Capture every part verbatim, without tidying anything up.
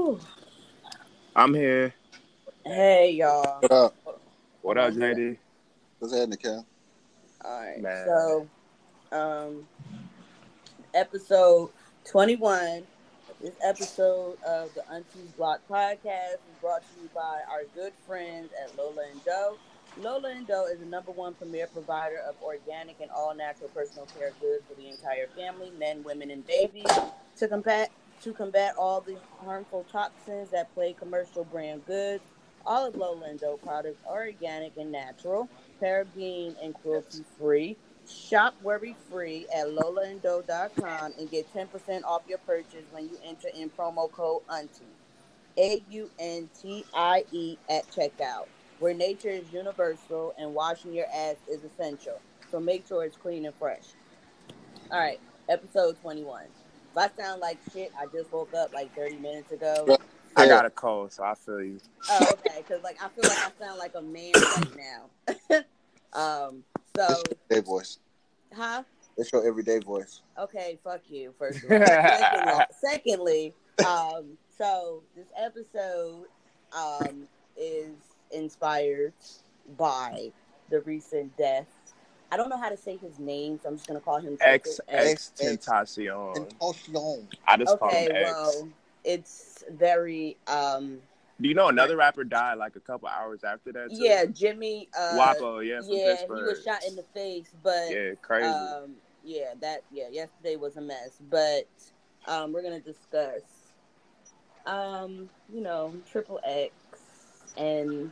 Whew. I'm here. Hey, y'all. What up? What up, J D? What's happening, Cal? All right. Man. So, um, episode twenty-one. This episode of the Auntie's Block podcast is brought to you by our good friends at Lola and Doe. Lola and Doe is the number one premier provider of organic and all natural personal care goods for the entire family, men, women, and babies. To combat to combat all the harmful toxins that plague commercial brand goods, all of Lola and Doe products are organic and natural, paraben and cruelty free. Shop worry free at lola and doe dot com and get ten percent off your purchase when you enter in promo code Auntie, A U N T I E, at checkout. Where nature is universal and washing your ass is essential. So make sure it's clean and fresh. All right, episode twenty-one. If I sound like shit, I just woke up like thirty minutes ago. I got a cold, so I feel you. Oh, okay, because like I feel like I sound like a man right now. um, so everyday voice. Huh? It's your everyday voice. Okay, fuck you, first of all. secondly, secondly um, so this episode um, is inspired by the recent death. I don't know how to say his name, so I'm just going to call him X X. X Tentacion. Tentacion. I just okay, call him X. well, it's very... Um, Do you know another rapper died like a couple hours after that, too? Yeah, Jimmy... Uh, Wapo, yeah, from Yeah, Pittsburgh. he was shot in the face, but... Yeah, crazy. Um, yeah, that... Yeah, yesterday was a mess, but um, we're going to discuss, um, you know, Triple X and...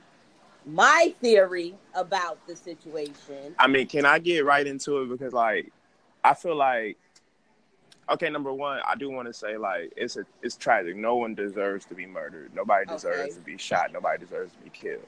my theory about the situation. I mean, can I get right into it? Because, like, I feel like, okay, number one, I do want to say, like, it's a, it's tragic. No one deserves to be murdered. Nobody deserves okay. to be shot. Nobody deserves to be killed.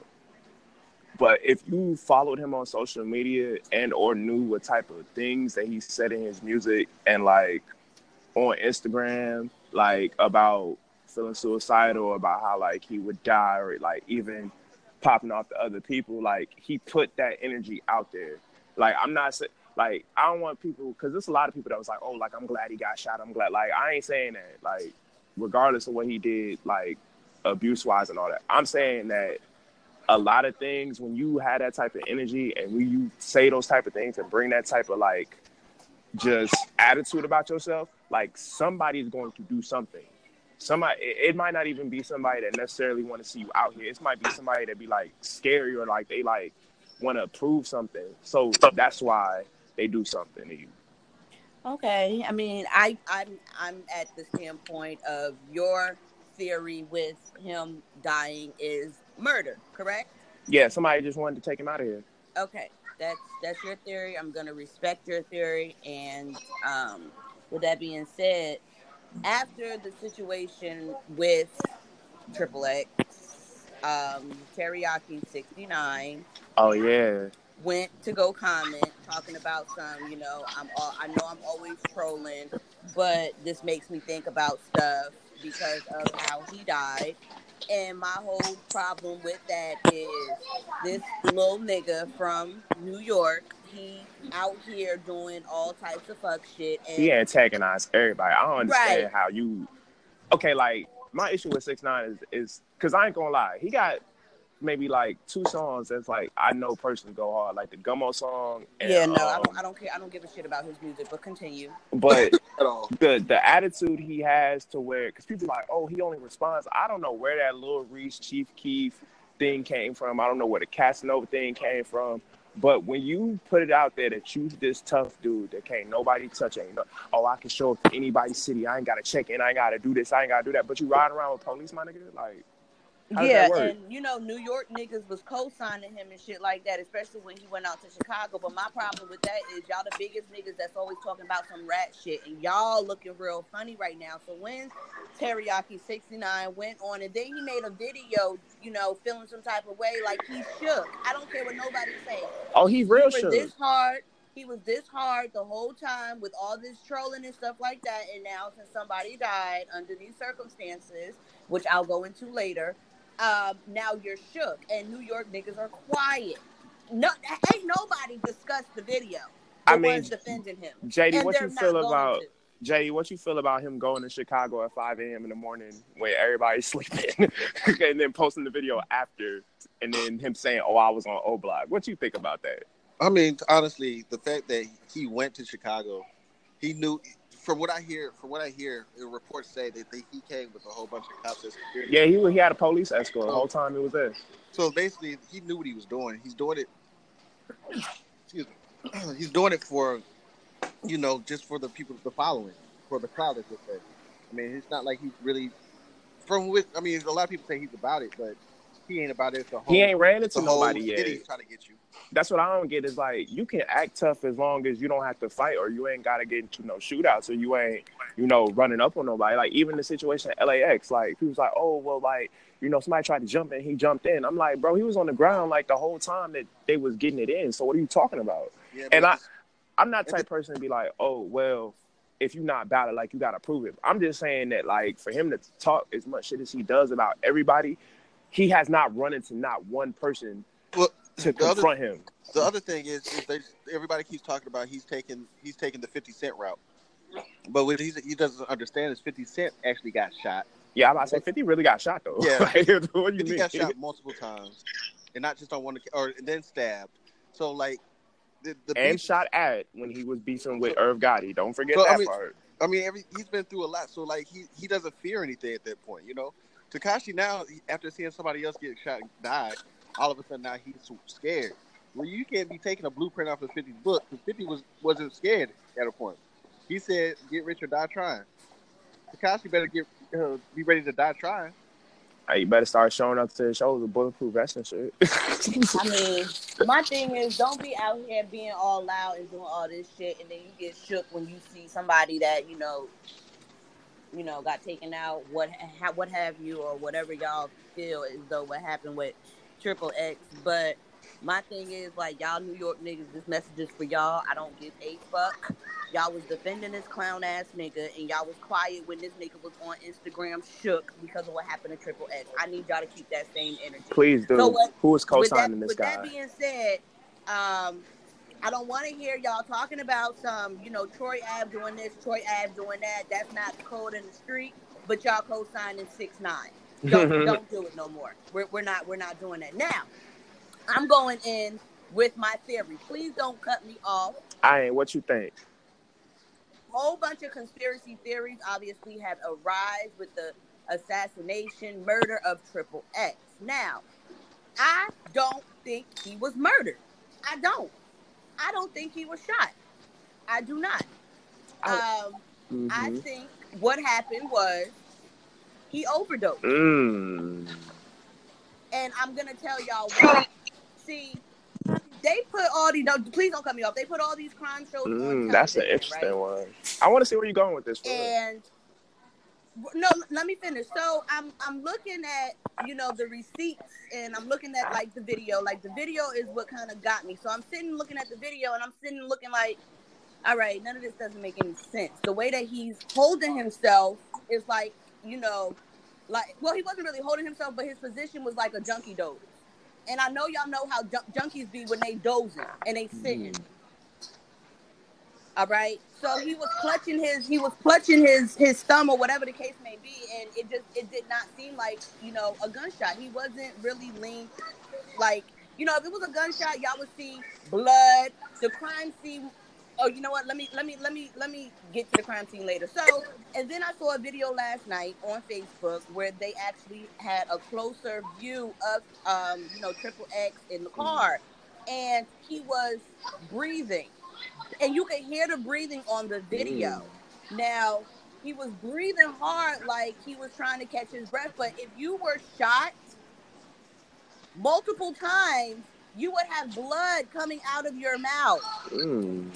But if you followed him on social media and or knew what type of things that he said in his music and, like, on Instagram, like, about feeling suicidal or about how, like, he would die or, like, even... popping off to other people, like, he put that energy out there. Like, I'm not saying, like, I don't want people, because there's a lot of people that was like, oh, like, I'm glad he got shot, I'm glad, like, I ain't saying that, like, regardless of what he did, like, abuse-wise and all that, I'm saying that a lot of things, when you have that type of energy, and when you say those type of things and bring that type of, like, just attitude about yourself, like, somebody's going to do something. Somebody, it might not even be somebody that necessarily want to see you out here. It might be somebody that be like scary or like they like want to prove something. So that's why they do something to you. Okay, I mean, I I'm I'm at the standpoint of your theory with him dying is murder, correct? Yeah, somebody just wanted to take him out of here. Okay, that's that's your theory. I'm gonna respect your theory, and um, with that being said. After the situation with Triple X, um, Teriyaki sixty-nine. Oh yeah. Went to go comment talking about some, you know, I'm all, I know I'm always trolling, but this makes me think about stuff because of how he died. And my whole problem with that is this little nigga from New York, he out here doing all types of fuck shit. And he antagonized everybody. I don't understand right. how you... Okay, like, my issue with six nine is... Because I ain't gonna lie. He got maybe, like, two songs that's, like, I know personally go hard. Like, the Gummo song. And, yeah, no, um, I don't I don't care. I don't give a shit about his music, but continue. But the the attitude he has to where... Because people are like, oh, he only responds. I don't know where that Lil Reese, Chief Keef thing came from. I don't know where the Casanova thing came from. But when you put it out there that you this tough dude that can't nobody touch, ain't no, oh, I can show up to anybody's city. I ain't got to check in. I ain't got to do this. I ain't got to do that. But you riding around with police, my nigga? Like, how yeah, does that work? And, you know, New York niggas was co-signing him and shit like that, especially when he went out to Chicago. But my problem with that is y'all the biggest niggas that's always talking about some rat shit. And y'all looking real funny right now. So when Teriyaki sixty-nine went on and then he made a video, you know, feeling some type of way, like he shook. I don't care what nobody's saying. Oh, he real he shook. This hard. He was this hard the whole time with all this trolling and stuff like that. And now since somebody died under these circumstances, which I'll go into later, um, now you're shook. And New York niggas are quiet. No, ain't nobody discussed the video. The I mean, ones defending him. J D, and what you feel about? To. Jay, what you feel about him going to Chicago at five a.m. in the morning when everybody's sleeping, and then posting the video after, and then him saying, "Oh, I was on O Block." What you think about that? I mean, honestly, the fact that he went to Chicago, he knew. From what I hear, from what I hear, the reports say that they, he came with a whole bunch of cops. Yeah, he he had a police escort so, the whole time he was there. So basically, he knew what he was doing. He's doing it. Excuse me. He's doing it for, you know, just for the people, the following, for the crowd, as they say. I mean, it's not like he's really from with. I mean, a lot of people say he's about it, but he ain't about it. The whole, he ain't ran into nobody yet. He's trying to get you. That's what I don't get. Is like you can act tough as long as you don't have to fight, or you ain't got to get into no shootouts, or you ain't, you know, running up on nobody. Like even the situation at L A X, like people's like, oh well, like you know, somebody tried to jump in, he jumped in. I'm like, bro, he was on the ground like the whole time that they was getting it in. So what are you talking about? Yeah, and I, I'm not the type of person to be like, oh well, if you're not about it, like you got to prove it. I'm just saying that like for him to talk as much shit as he does about everybody, he has not run into not one person. Well, to confront other, him. The other thing is, is they, everybody keeps talking about he's taking he's taking the fifty Cent route, but what he's, he doesn't understand is fifty Cent actually got shot. Yeah, I'm about to say fifty really got shot though. Yeah, like, what do you fifty mean? got shot multiple times, and not just on one or and then stabbed. So like, the, the and beef, shot at when he was beefing with so, Irv Gotti. Don't forget so, that I mean, part. I mean, every he's been through a lot, so like he he doesn't fear anything at that point, you know. Tekashi now, after seeing somebody else get shot and die, all of a sudden now he's scared. Well, you can't be taking a blueprint off of fifty's book because fifty was, wasn't scared at a point. He said, get rich or die trying. Tekashi better get uh, be ready to die trying. Hey, you better start showing up to the shows with bulletproof vests and shit. I mean, my thing is don't be out here being all loud and doing all this shit and then you get shook when you see somebody that, you know, you know, got taken out, what ha- what have you, or whatever y'all feel as though what happened with Triple X. But my thing is, like, y'all New York niggas, this message is for y'all. I don't give a fuck. Y'all was defending this clown-ass nigga, and y'all was quiet when this nigga was on Instagram shook because of what happened to Triple X. I need y'all to keep that same energy. Please do. So what, Who is co-signing that, this with guy? With that being said, um, I don't want to hear y'all talking about some, you know, Troy Ave doing this, Troy Ave doing that. That's not code in the street, but y'all co-signing six nine. Don't don't do it no more. We're we're not we're not doing that. Now, I'm going in with my theory. Please don't cut me off. I ain't. What you think? Whole bunch of conspiracy theories obviously have arisen with the assassination, murder of Triple X. Now, I don't think he was murdered. I don't. I don't think he was shot. I do not. Um, mm-hmm. I think what happened was he overdosed. Mm. And I'm going to tell y'all why. See, they put all these, no, please don't cut me off. They put all these crime shows mm, on television. That's an interesting right? one. I want to see where you're going with this. And no, let me finish. So I'm I'm looking at, you know, the receipts and I'm looking at like the video. Like the video is what kind of got me. So I'm sitting looking at the video and I'm sitting looking like, all right, none of this doesn't make any sense. The way that he's holding himself is like, you know, like, well, he wasn't really holding himself, but his position was like a junkie doze. And I know y'all know how jun- junkies be when they dozing and they sitting. Mm. All right. So he was clutching his, he was clutching his, his thumb or whatever the case may be. And it just, it did not seem like, you know, a gunshot. He wasn't really lean. Like, you know, if it was a gunshot, y'all would see blood, the crime scene. Oh, you know what? Let me, let me, let me, let me get to the crime scene later. So, and then I saw a video last night on Facebook where they actually had a closer view of, um, you know, Triple X in the car, and he was breathing. And you could hear the breathing on the video. Mm. Now, he was breathing hard like he was trying to catch his breath. But if you were shot multiple times, you would have blood coming out of your mouth. Mm.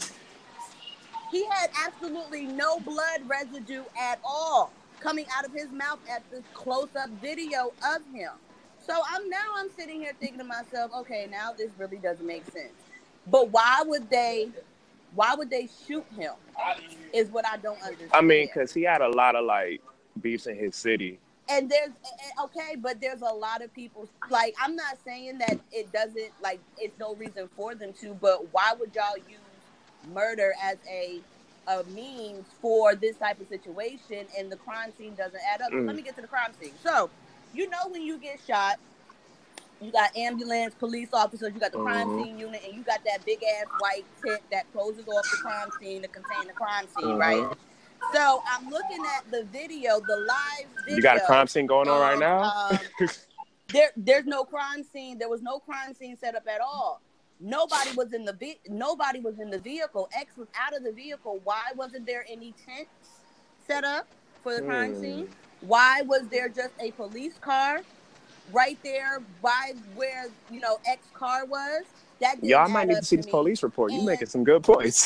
He had absolutely no blood residue at all coming out of his mouth at this close-up video of him. So I'm now I'm sitting here thinking to myself, okay, now this really doesn't make sense. But why would they... Why would they shoot him is what I don't understand. I mean, because he had a lot of, like, beefs in his city. And there's, okay, but there's a lot of people, like, I'm not saying that it doesn't, like, it's no reason for them to, but why would y'all use murder as a a means for this type of situation, and the crime scene doesn't add up. Mm. So let me get to the crime scene. So, you know, when you get shot, you got ambulance, police officers, you got the crime mm-hmm. scene unit, and you got that big ass white tent that closes off the crime scene to contain the crime scene, mm-hmm. right? So I'm looking at the video, the live video. You got a crime scene going on um, right now? um, there, there's no crime scene. There was no crime scene set up at all. Nobody was in the ve- nobody was in the vehicle. X was out of the vehicle. Why wasn't there any tents set up for the crime hmm. scene? Why was there just a police car right there by where, you know, X car was? That didn't Y'all might need to see this police report. You making some good points.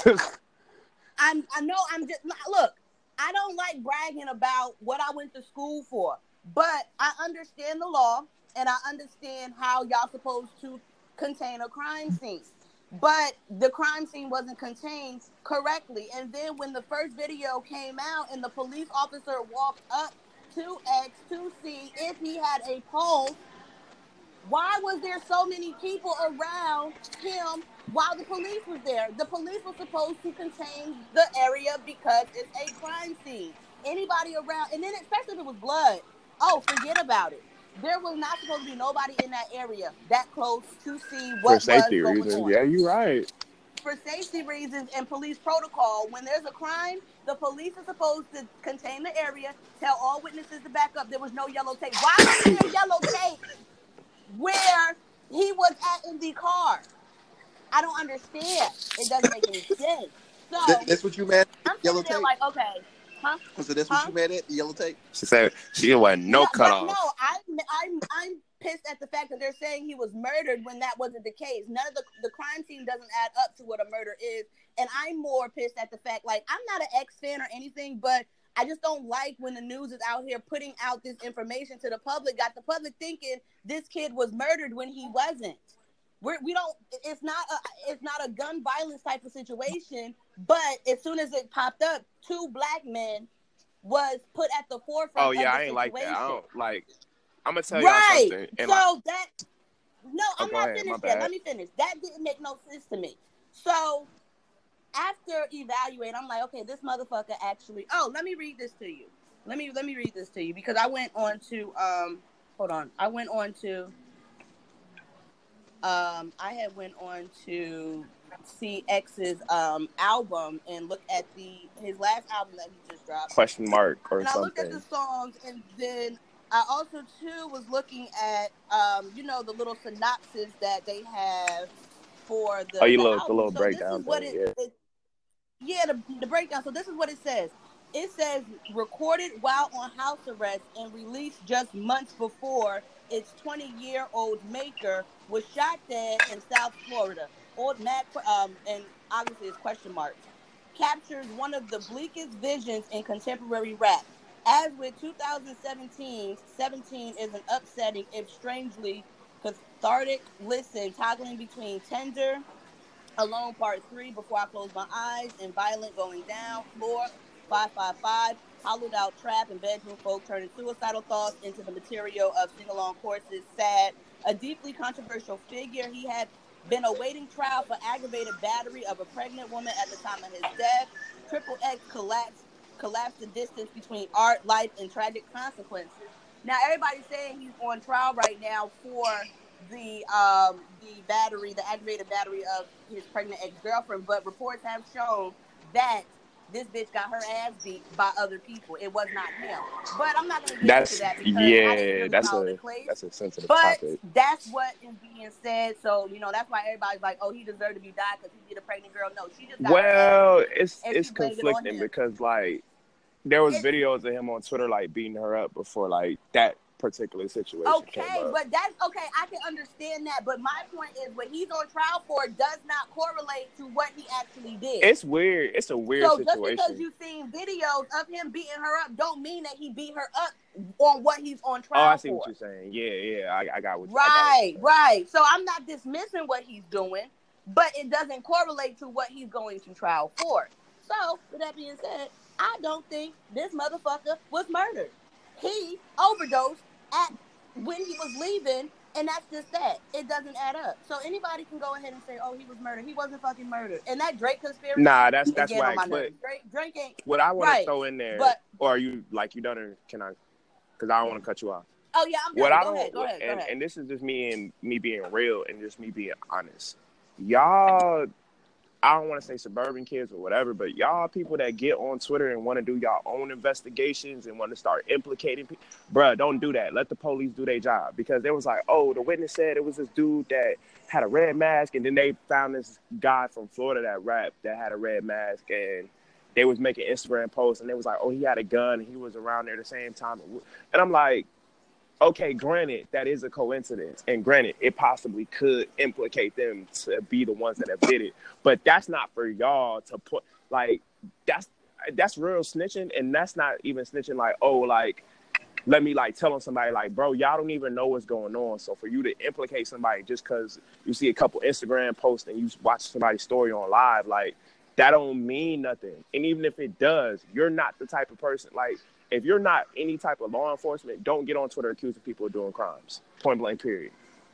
I'm, I know I'm just, look, I don't like bragging about what I went to school for, but I understand the law and I understand how y'all supposed to contain a crime scene. But the crime scene wasn't contained correctly. And then when the first video came out and the police officer walked up to X to see if he had a pulse, why was there so many people around him while the police was there? The police was supposed to contain the area because it's a crime scene. Anybody around, and then especially if it was blood, oh, forget about it. There was not supposed to be nobody in that area that close to see what For safety was going reasons. on. Yeah, you're right. For safety reasons and police protocol, when there's a crime, the police are supposed to contain the area, tell all witnesses to back up. There was no yellow tape. Why was there yellow tape where he was at in the car? I don't understand. It doesn't make any sense. So that, that's what you mad at? I'm Yellow tape? Like, okay. Huh? So that's huh? what you mad at? The yellow tape? She said she didn't want no, no cutoff. No, I'm I'm I'm pissed at the fact that they're saying he was murdered when that wasn't the case. None of the the crime scene doesn't add up to what a murder is, and I'm more pissed at the fact, like, I'm not an X fan or anything, but I just don't like when the news is out here putting out this information to the public, got the public thinking this kid was murdered when he wasn't. We're, we don't. It's not a. It's not a gun violence type of situation. But as soon as it popped up, two black men was put at the forefront. Oh yeah, of the I ain't situation. like that. I don't like. I'm gonna tell right. y'all something. So like, that. No, I'm oh, not ahead, finished yet. Let me finish. That didn't make no sense to me. So after evaluate, I'm like, okay, this motherfucker actually. Oh, let me read this to you. Let me let me read this to you because I went on to um. Hold on. I went on to. Um, I had went on to see X's um, album and look at the his last album that he just dropped. Question mark or and something. I looked at the songs, and then I also too was looking at um, you know, the little synopsis that they have for the. Oh, you the look album. the little so breakdown. This is what thing, it, yeah, it, yeah the, the breakdown. So this is what it says. It says recorded while on house arrest and released just months before its twenty-year-old maker was shot dead in South Florida. Old Mac, um, and obviously it's question marks, captures one of the bleakest visions in contemporary rap. As with two thousand seventeen, seventeen is an upsetting, if strangely cathartic listen, toggling between Tender, Alone Part three, Before I Close My Eyes, and Violent Going Down, Floor, five five five, hollowed out trap and bedroom folk turning suicidal thoughts into the material of sing-along choruses. Sad, a deeply controversial figure. He had been awaiting trial for aggravated battery of a pregnant woman at the time of his death. Triple X collapsed, collapsed the distance between art, life, and tragic consequences. Now, everybody's saying he's on trial right now for the um, the battery, the aggravated battery of his pregnant ex-girlfriend, but reports have shown that this bitch got her ass beat by other people. It was not him. But I'm not going to get that's, into that because yeah, I didn't really that's follow a, the case. That's a sensitive but topic. But that's what is being said. So, you know, that's why everybody's like, oh, he deserved to be died because he beat a pregnant girl. No, she just got Well, her ass it's and it's conflicting it because, like, there was it's, videos of him on Twitter, like, beating her up before, like, that particular situation okay, came up. But that's okay. I can understand that. But my point is, what he's on trial for does not correlate to what he actually did. It's weird. It's a weird so situation. So just because you've seen videos of him beating her up, don't mean that he beat her up on what he's on trial for. Oh, I see for. what you're saying. Yeah, yeah, I, I got what. Right, you, right. So I'm not dismissing what he's doing, but it doesn't correlate to what he's going to trial for. So with that being said, I don't think this motherfucker was murdered. He overdosed at. When he was leaving And that's just that. It doesn't add up. So anybody can go ahead and say, "Oh, he was murdered." He wasn't fucking murdered. And that Drake conspiracy, nah, that's that's again, on my wax. But nerves. Drake, Drake ain't. what I want right. to throw in there, but, or are you like you done? Or can I? Because I don't want to cut you off. Oh yeah, I'm done. What go I don't, ahead, go ahead, and, go ahead. and this is just me and me being real and just me being honest. Y'all, I don't want to say suburban kids or whatever, but y'all people that get on Twitter and want to do y'all own investigations and want to start implicating people, bruh, don't do that. Let the police do their job. Because they was like, oh, the witness said it was this dude that had a red mask, and then they found this guy from Florida that rapped that had a red mask, and they was making Instagram posts, and they was like, oh, he had a gun, and he was around there the same time. And I'm like, okay, granted, that is a coincidence. And granted, it possibly could implicate them to be the ones that have did it. But that's not for y'all to put, like, that's that's real snitching. And that's not even snitching like, oh, like, let me, like, tell on somebody, like, bro, y'all don't even know what's going on. So for you to implicate somebody just because you see a couple Instagram posts and you watch somebody's story on live, like, that don't mean nothing. And even if it does, you're not the type of person, like, if you're not any type of law enforcement, don't get on Twitter accusing people of doing crimes. Point blank, period.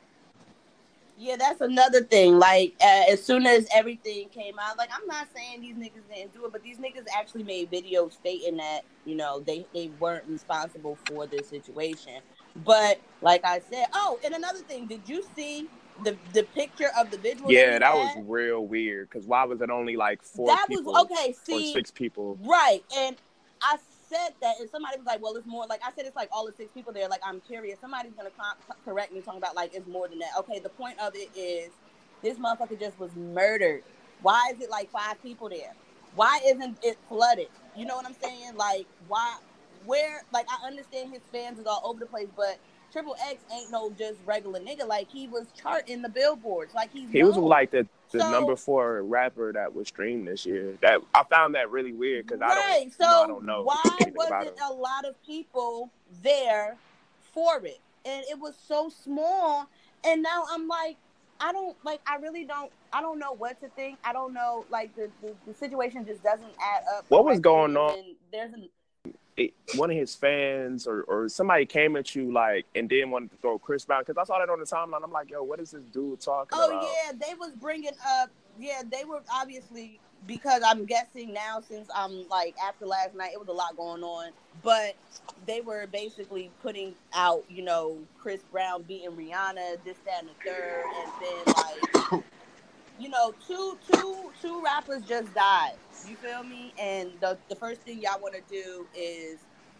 Yeah, that's another thing. Like, uh, as soon as everything came out, like, I'm not saying these niggas didn't do it, but these niggas actually made videos stating that, you know, they, they weren't responsible for this situation. But, like I said, oh, and another thing, did you see the the picture of the visual? Yeah, that, that was real weird. Because why was it only like four that people was, okay, see, or six people? Right, and I said that, and somebody was like, well, it's more, like, I said it's like all the six people there, like, I'm curious, somebody's gonna co- correct me talking about, like, it's more than that. Okay, the point of it is, this motherfucker just was murdered. Why is it like five people there? Why isn't it flooded? You know what I'm saying? Like, why, where, like, I understand his fans is all over the place, but Triple X ain't no just regular nigga. Like, he was charting the billboards. Like, he's He known. was like the, the so, number four rapper that was streamed this year. That I found that really weird because right. I don't, so you know, I don't know. Why wasn't a lot of people there for it? And it was so small. And now I'm like, I don't, like, I really don't, I don't know what to think. I don't know, like, the, the, the situation just doesn't add up. What was going on? And there's an, It, one of his fans or, or somebody came at you like and then wanted to throw Chris Brown, because I saw that on the timeline. I'm like, yo, what is this dude talking oh, about? Oh yeah, they was bringing up, yeah, they were obviously, because I'm guessing now, since I'm like after last night, it was a lot going on, but they were basically putting out, you know, Chris Brown beating Rihanna, this, that, and the third, and then like, you know, two, two, two rappers just died. You feel me? And the the first thing y'all want to do is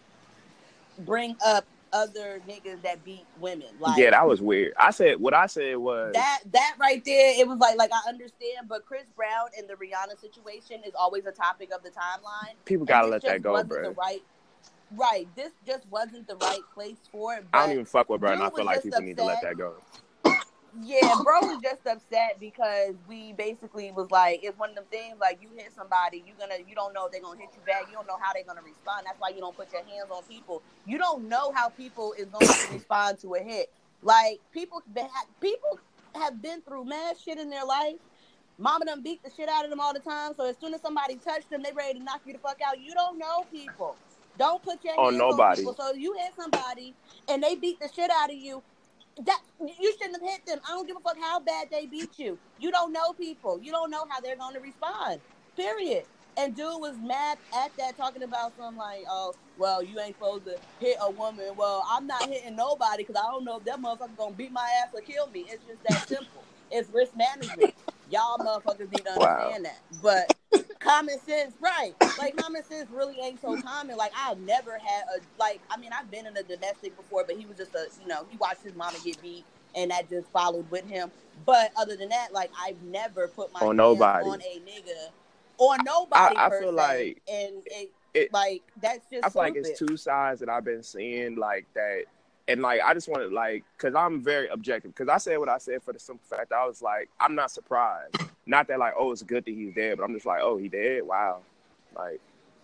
bring up other niggas that beat women. Like, yeah, that was weird. I said what I said was that that right there. It was like like I understand, but Chris Brown and the Rihanna situation is always a topic of the timeline. People gotta let that go, bro. The right, right. This just wasn't the right place for it. But I don't even fuck with bro, and I feel like people upset. need to let that go. Yeah, bro was just upset because we basically was like, it's one of them things, like, you hit somebody, you gonna, you don't know if they're gonna hit you back, you don't know how they're gonna respond. That's why you don't put your hands on people. You don't know how people is going to respond to a hit. Like, people, people have been through mad shit in their life. Mama done beat the shit out of them all the time. So as soon as somebody touched them, they ready to knock you the fuck out. You don't know people. Don't put your hands on, nobody. on people. So you hit somebody and they beat the shit out of you. That you shouldn't have hit them. I don't give a fuck how bad they beat you. You don't know people. You don't know how they're going to respond. Period. And dude was mad at that, talking about something like, oh, well, you ain't supposed to hit a woman. Well, I'm not hitting nobody because I don't know if that motherfucker going to beat my ass or kill me. It's just that simple. It's risk management. Y'all motherfuckers need to understand wow. that. But common sense, right. Like, common sense really ain't so common. Like, I've never had a, like, I mean, I've been in a domestic before, but he was just a, you know, he watched his mama get beat, and that just followed with him. But other than that, like, I've never put my hands nobody. on a nigga, on nobody I, I per feel se. like, and it, it, like, that's just I feel stupid. like it's two sides that I've been seeing, like, that. And, like, I just wanted, like, because I'm very objective. Because I said what I said for the simple fact that I was like, I'm not surprised. Not that, like, oh, it's good that he's dead. But I'm just like, oh, he dead? Wow. Like,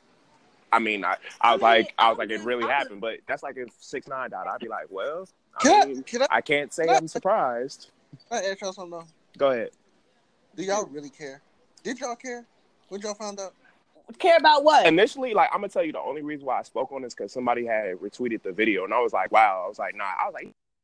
I mean, I, I was I mean, like, I was like, it really I happened. But that's like if six nine died. I'd be like, well, I, can mean, I, can I, I can't say can I'm surprised. Can I ask y'all something, though? Go ahead. Do y'all really care? Did y'all care when y'all found out? Care about what? Initially, like, I'm gonna tell you the only reason why I spoke on this because somebody had retweeted the video, and I was like, wow. I was like, nah. I was like,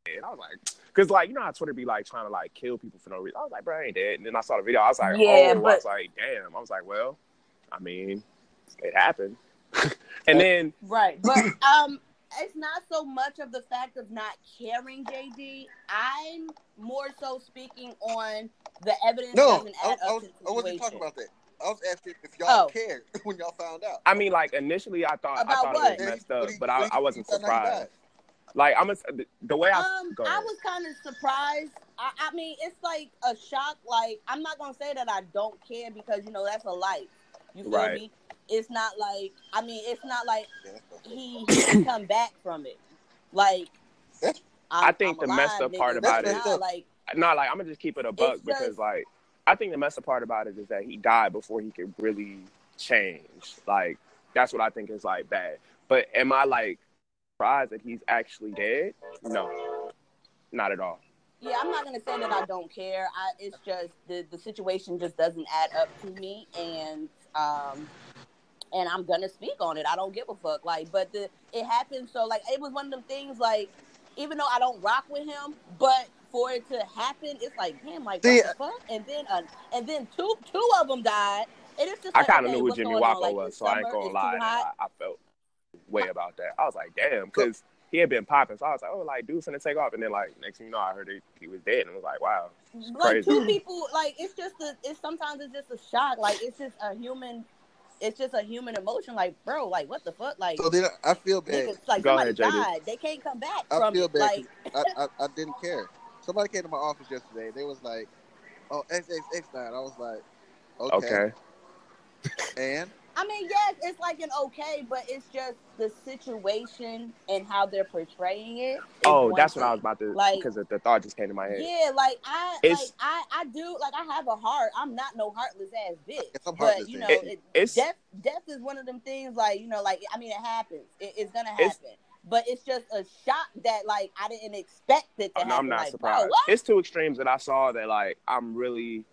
And I was like, because, like, you know how Twitter be, like, trying to, like, kill people for no reason. I was like, bro, I ain't dead. And then I saw the video. I was like, yeah, oh, but... I was like, damn. I was like, well, I mean, it happened. And then... Right. But um, it's not so much of the fact of not caring, J D. I'm more so speaking on the evidence no, doesn't add I, I up was, to the I wasn't situation. talking about that. I was asking if y'all Oh. cared when y'all found out. I mean, like, initially I thought, About I thought what? it was messed up, he, but I, he, I wasn't he surprised. Like, I'm a, the way I... Um, go I ahead. was kind of surprised. I, I mean, it's like a shock. Like, I'm not going to say that I don't care because, you know, that's a life. You feel Right. me? It's not like, I mean, it's not like he, he can come back from it. Like, I'm, I think I'm the alive, messed up nigga, part about it... now, like, No, like, I'm going to just keep it a buck just, because, like, I think the messed up part about it is that he died before he could really change. Like, that's what I think is, like, bad. But am I, like, surprised that he's actually dead? No, not at all. Yeah, I'm not gonna say that I don't care. I, it's just the, the situation just doesn't add up to me, and um, and I'm gonna speak on it. I don't give a fuck. Like, but the it happened. So like, it was one of them things. Like, even though I don't rock with him, but for it to happen, it's like, damn, like See, what the fuck? And then uh, and then two two of them died. And it's just I like, kind of okay, knew who what's Jimmy going Wappo on? Like, was, it's so I ain't summer, gonna it's lie. too hot. I, I felt way about that. I was like, damn, because he had been popping. So I was like, oh, like, dude's gonna take off. And then, like, next thing you know, I heard he, he was dead. And I was like, wow, it's Like, crazy. two people, like, it's just a, it's sometimes it's just a shock. Like, it's just a human, it's just a human emotion. Like, bro, like, what the fuck? Like, so then I feel bad. niggas, like, Go somebody ahead, J D. died. They can't come back I from feel it. bad. Like, I, I, I didn't care. Somebody came to my office yesterday. They was like, oh, X X X nine. I was like, okay. Okay. And? I mean, yes, it's like an okay, but it's just the situation and how they're portraying it. Oh, one that's thing. what I was about to, like, because the, the thought just came to my head. Yeah, like, I, It's, like, I, I do, like, I have a heart. I'm not no heartless ass bitch. I'm but, you know, it, it, it's, death, death is one of them things, like, you know, like, I mean, it happens. It, it's gonna happen. It's, but it's just a shock that, like, I didn't expect it to oh, happen. no, I'm not like, surprised. Bro, what? It's two extremes that I saw that, like, I'm really,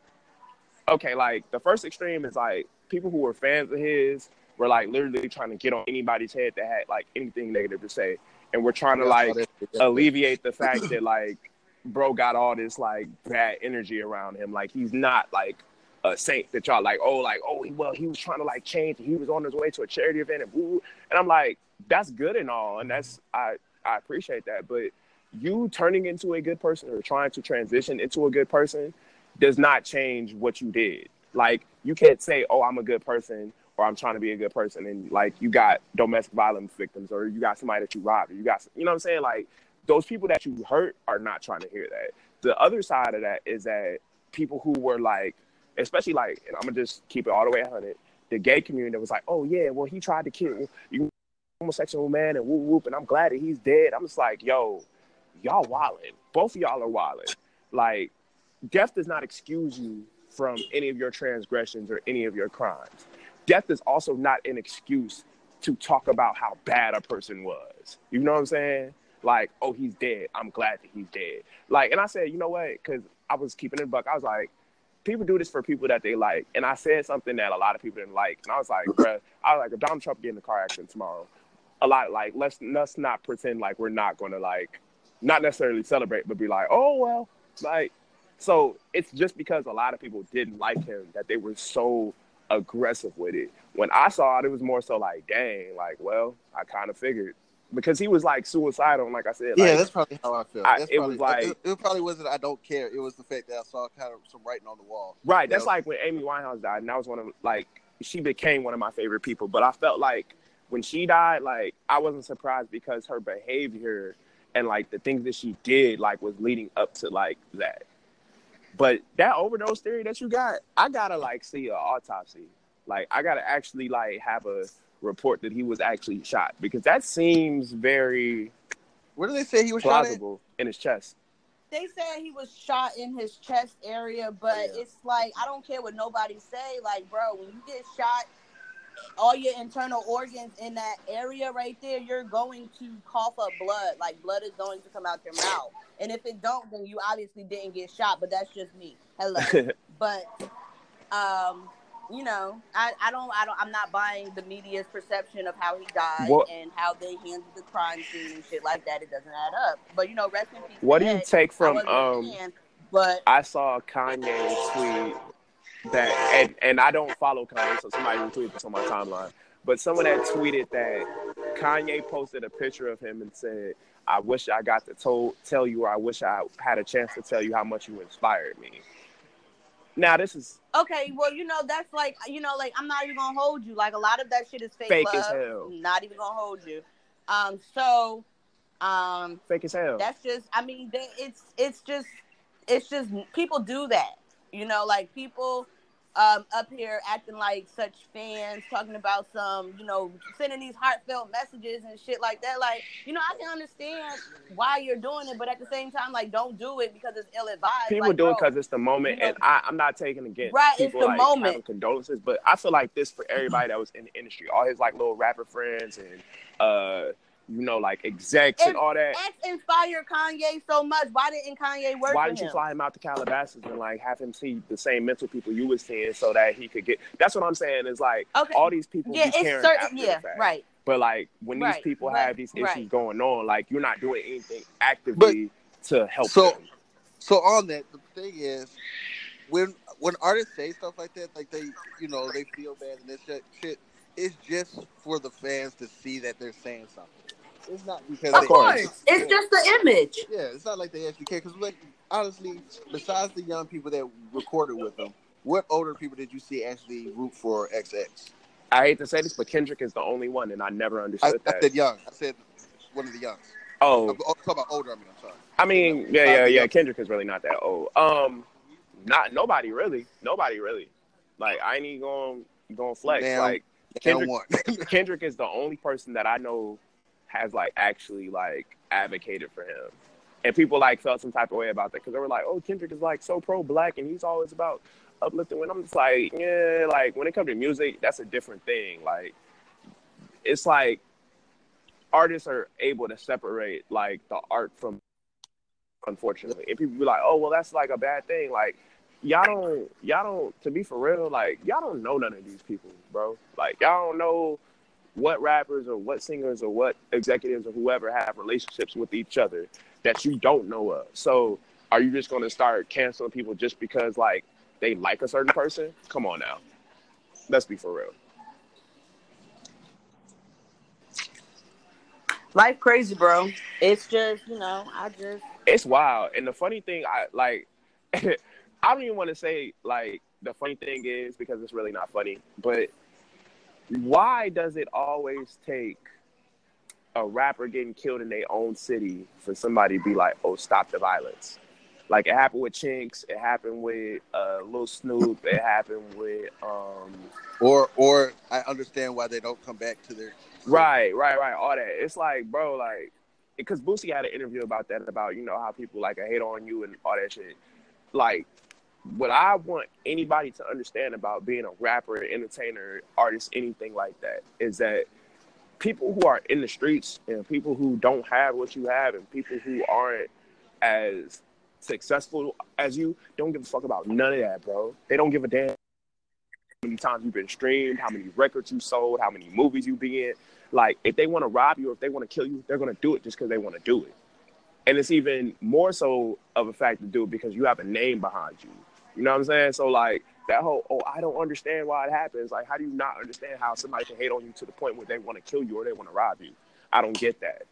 okay, like, the first extreme is, like, people who were fans of his were, like, literally trying to get on anybody's head that had, like, anything negative to say. And we're trying to, like, alleviate the fact that, like, bro got all this, like, bad energy around him. Like, he's not, like, a saint that y'all, like, oh, like, oh, well, he was trying to, like, change. And he was on his way to a charity event and woo. And I'm like, that's good and all. And that's, I, I appreciate that. But you turning into a good person or trying to transition into a good person does not change what you did. Like, you can't say, oh, I'm a good person, or I'm trying to be a good person, and, like, you got domestic violence victims, or you got somebody that you robbed, or you got, you know what I'm saying? Like, those people that you hurt are not trying to hear that. The other side of that is that people who were, like, especially, like, and I'm going to just keep it all the way one hundred, the gay community that was like, oh, yeah, well, he tried to kill you, homosexual man, and whoop, whoop, and I'm glad that he's dead. I'm just like, yo, y'all wildin'. Both of y'all are wildin'. Like, death does not excuse you from any of your transgressions or any of your crimes. Death is also not an excuse to talk about how bad a person was. You know what I'm saying? Like, oh, he's dead. I'm glad that he's dead. Like, and I said, you know what? Because I was keeping it a buck. I was like, people do this for people that they like. And I said something that a lot of people didn't like. And I was like, bruh, I was like, if Donald Trump get in a car accident tomorrow, a lot, like, let's, let's not pretend like we're not going to, like, not necessarily celebrate, but be like, oh, well, like, so it's just because a lot of people didn't like him that they were so aggressive with it. When I saw it, it was more so like, dang, like, well, I kind of figured. Because he was, like, suicidal, and like I said. Yeah, like, that's probably how I feel. I, That's it probably, was like... It, it probably wasn't I don't care. It was the fact that I saw kind of some writing on the wall. Right, that's know? like when Amy Winehouse died, and that was one of, like, she became one of my favorite people. But I felt like when she died, like, I wasn't surprised because her behavior and, like, the things that she did, like, was leading up to, like, that. But that overdose theory that you got, I gotta, like, see an autopsy. Like, I gotta actually, like, have a report that he was actually shot. Because that seems very... Where do they say he was plausible shot at? In his chest. They said he was shot in his chest area, but oh, yeah. It's like, I don't care what nobody say. Like, bro, when you get shot, all your internal organs in that area right there, you're going to cough up blood. Like, blood is going to come out your mouth. And if it don't, then you obviously didn't get shot, but that's just me. Hello. But, um, you know, I, I don't, I don't, I'm not buying the media's perception of how he died what, and how they handled the crime scene and shit like that. It doesn't add up. But you know, rest in peace. What do you take from? I wasn't um, a fan, but I saw Kanye tweet that, and, and I don't follow Kanye, so somebody retweeted this on my timeline. But someone had tweeted that Kanye posted a picture of him and said, "I wish I got to told, tell you, or I wish I had a chance to tell you how much you inspired me." Now this is okay. Well, you know, that's like, you know, like I'm not even gonna hold you. Like a lot of that shit is fake, fake love. as hell. Not even gonna hold you. Um. So, um. Fake as hell. That's just. I mean, they, it's it's just it's just people do that. You know, like people um up here acting like such fans, talking about some, you know, sending these heartfelt messages and shit like that. Like, you know, I can understand why you're doing it, but at the same time, like, don't do it because it's ill advised. People like, do bro, it because it's the moment, you know, and I, I'm not taking against right, people it's the like moment. having condolences, but I feel like this for everybody that was in the industry, all his like little rapper friends and uh. you know, like execs if and all that. X inspired Kanye so much. Why didn't Kanye work Why with didn't you him? fly him out to Calabasas and like have him see the same mental people you were seeing so that he could get? That's what I'm saying. Is like okay. all these people yeah, be it's caring certain, after yeah, the fact. right. But like when right. these people but, have these issues right. going on, like you're not doing anything actively but, to help so, them. So on that, the thing is, when when artists say stuff like that, like they, you know, they feel bad and this shit, shit, it's just for the fans to see that they're saying something. It's not because of they, course, it's just the image. Yeah, it's not like they actually care. Because, like, honestly, besides the young people that recorded with them, what older people did you see actually root for X X? I hate to say this, but Kendrick is the only one, and I never understood I, that. I said young. I said one of the youngs. Oh, I'm talking about older. I mean, I'm sorry. I mean, yeah, yeah, yeah. Kendrick is really not that old. Um, not nobody really. Nobody really. Like I ain't even going going flex. Damn, like Kendrick, damn Kendrick is the only person that I know has like actually like advocated for him, and people like felt some type of way about that because they were like, "Oh, Kendrick is like so pro black and he's always about uplifting." When I'm just like, yeah, like when it comes to music, that's a different thing. Like it's like artists are able to separate like the art from, unfortunately, and people be like, "Oh, well, that's like a bad thing." Like y'all don't, y'all don't. To be for real, like y'all don't know none of these people, bro. Like y'all don't know what rappers or what singers or what executives or whoever have relationships with each other that you don't know of. So are you just going to start canceling people just because like they like a certain person? Come on now. Let's be for real. Life crazy, bro. It's just, you know, I just... It's wild. And the funny thing, I like, I don't even want to say like the funny thing is because it's really not funny, but why does it always take a rapper getting killed in their own city for somebody to be like, "Oh, stop the violence"? Like it happened with Chinks, it happened with uh, Lil Snoop, it happened with, um, or or I understand why they don't come back to their right, right, right, all that. It's like, bro, like because Boosie had an interview about that, about you know how people like hate on you and all that shit. Like, what I want anybody to understand about being a rapper, entertainer, artist, anything like that, is that people who are in the streets and people who don't have what you have and people who aren't as successful as you don't give a fuck about none of that, bro. They don't give a damn how many times you've been streamed, how many records you sold, how many movies you be in. Like, if they want to rob you or if they want to kill you, they're going to do it just because they want to do it. And it's even more so of a fact to do it because you have a name behind you. You know what I'm saying? So, like, that whole, oh, I don't understand why it happens. Like, how do you not understand how somebody can hate on you to the point where they want to kill you or they want to rob you? I don't get that.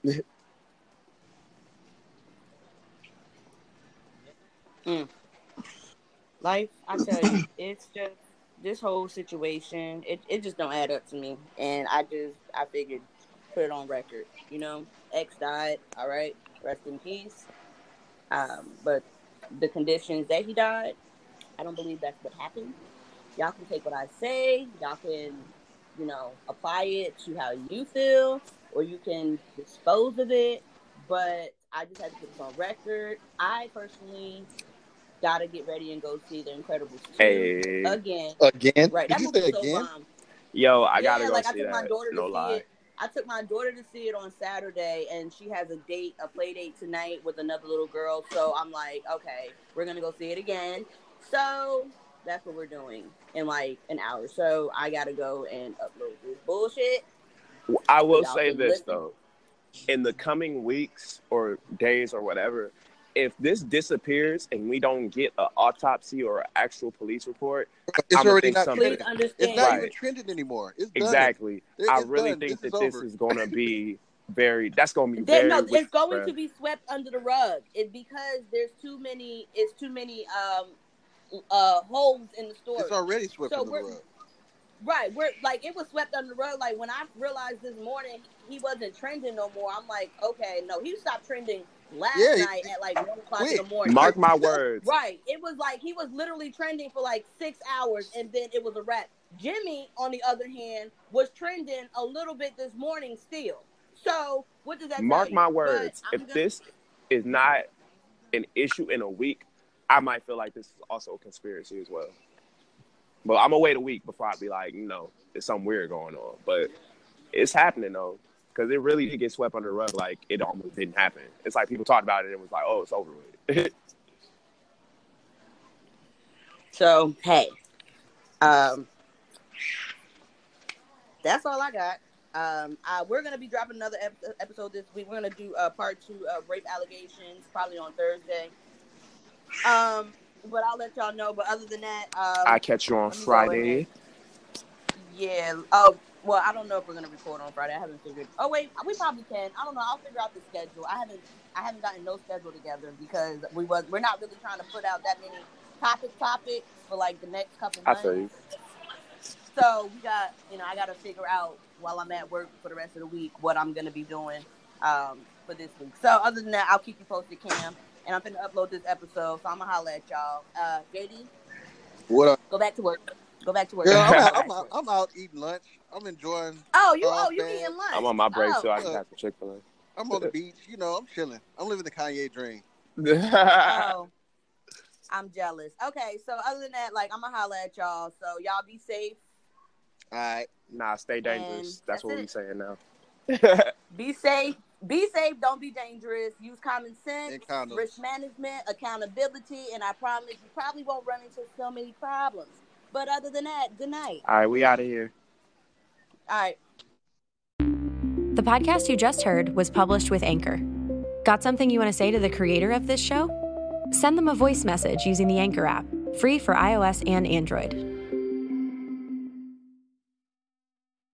mm. Life, I tell you, it's just, this whole situation, it, it just don't add up to me. And I just, I figured, put it on record. You know, X died, all right? Rest in peace. Um, but the conditions that he died, I don't believe that's what happened. Y'all can take what I say. Y'all can, you know, apply it to how you feel, or you can dispose of it. But I just had to put this on record. I personally gotta get ready and go see The Incredibles two hey. again. Again? Right. Did that you movie's say so again? bomb. Yo, I yeah, gotta go like see I took that. my daughter to no see lie. it. I took my daughter to see it on Saturday, and she has a date, a play date tonight with another little girl. So I'm like, okay, we're gonna go see it again. So That's what we're doing in like an hour. So I gotta go and upload this bullshit. I will say this listen. though. In the coming weeks or days or whatever, if this disappears and we don't get an autopsy or an actual police report, it's I'm already not something. It's not right. even trending anymore. It's done. Exactly. It's I really done. think this that this over. is going to be very. That's going to be there, very. No, it's going to be swept under the rug. It's because there's too many. It's too many um uh holes in the story. It's already swept so under the rug. Right, we're like it was swept under the rug. Like when I realized this morning he wasn't trending no more, I'm like, okay, no, he stopped trending last yeah, night he, at like one o'clock wait, in the morning. Mark my words. Right, it was like he was literally trending for like six hours, and then it was a wrap. Jimmy, on the other hand, was trending a little bit this morning still. So what does that? Mark tell you? my words. If gonna... this is not an issue in a week, I might feel like this is also a conspiracy as well. But I'm gonna wait a week before I be like, you know, there's something weird going on. But it's happening though, because it really did get swept under the rug. Like it almost didn't happen. It's like people talked about it and it was like, oh, it's over with. So hey, um, that's all I got. Um, I, we're gonna be dropping another ep- episode this week. We're gonna do uh, part two of rape allegations, probably on Thursday. Um. But I'll let y'all know. But other than that, um, I catch you on Friday. Yeah. Oh, well, I don't know if we're gonna record on Friday. I haven't figured. Oh wait, we probably can. I don't know. I'll figure out the schedule. I haven't. I haven't gotten no schedule together because we was. We're not really trying to put out that many topic topics for like the next couple months. I feel you. So we got. You know, I got to figure out while I'm at work for the rest of the week what I'm gonna be doing um, for this week. So other than that, I'll keep you posted, Cam. And I'm finna upload this episode, so I'm gonna holler at y'all. Uh, J D, what up? Go back to work. Go back to work. Girl, I'm, out, I'm, out, I'm out eating lunch. I'm enjoying. Oh, you oh you eating lunch? I'm on my break, oh. so I can have some Chick-fil-A. I'm on the beach. You know, I'm chilling. I'm living the Kanye dream. Oh, I'm jealous. Okay, so other than that, like I'm gonna holler at y'all. So y'all be safe. All right. Nah, stay dangerous. That's, that's what we're saying now. Be safe. Be safe. Don't be dangerous. Use common sense, risk management, accountability, and I promise you probably won't run into so many problems. But other than that, good night. All right, we out of here. All right. The podcast you just heard was published with Anchor. Got something you want to say to the creator of this show? Send them a voice message using the Anchor app, free for iOS and Android.